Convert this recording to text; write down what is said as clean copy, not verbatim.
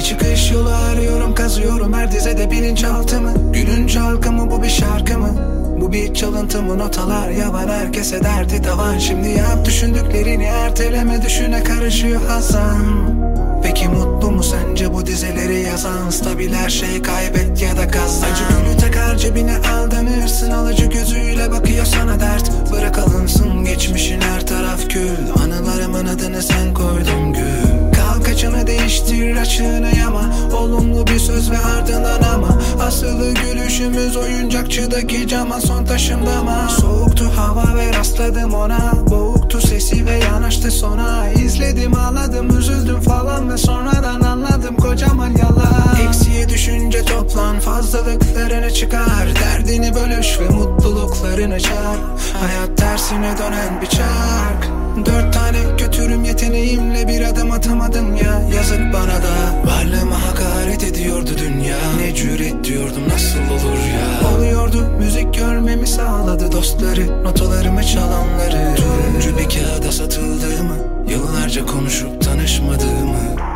Bir çıkış yolu arıyorum, kazıyorum her dizede bilinçaltımı. Günün çalkı mı bu, bir şarkı mı? Bu bir çalıntı mı? Notalar yavan, herkese derdi tavan. Şimdi yap düşündüklerini, erteleme, düşüne karışıyor Hasan. Peki mutlu mu sence bu dizeleri yazan? Stabil her şeyi kaybet ya da kazan. Acı gülü takar cebine, aldanırsın. Alıcı gözüyle bakıyor sana dert. Bırak alınsın geçmişin, her taraf kül. Anılarımın adını sen koydun gül. Kalk açını değiştir, açığını yama. Olumlu bir söz ve ardından ama. Asılı gülüşümüz oyuncakçıdaki cama, son taşımda mı? Soğuktu hava ve rastladım ona. Boğuktu sesi ve yanaştı sona. İzledim, ağladım, üzüldüm falan ve sonradan anladım kocaman yalan. Eksiye düşünce toplan, fazlalıklarını çıkar. Derdini bölüş ve mutluluklarını çar. Hayat tersine dönen bir çark. 4 tane götürüm yeteneğimle bir adım atamadım ya. Yazık bana da, varlığıma hakaret ediyordu dünya. Ne cüret diyordum, nasıl olur ya. Oluyordu, müzik görmemi sağladı dostları. Notalarımı çalanları. Turuncu bir kağıda satıldığımı, yıllarca konuşup tanışmadığımı.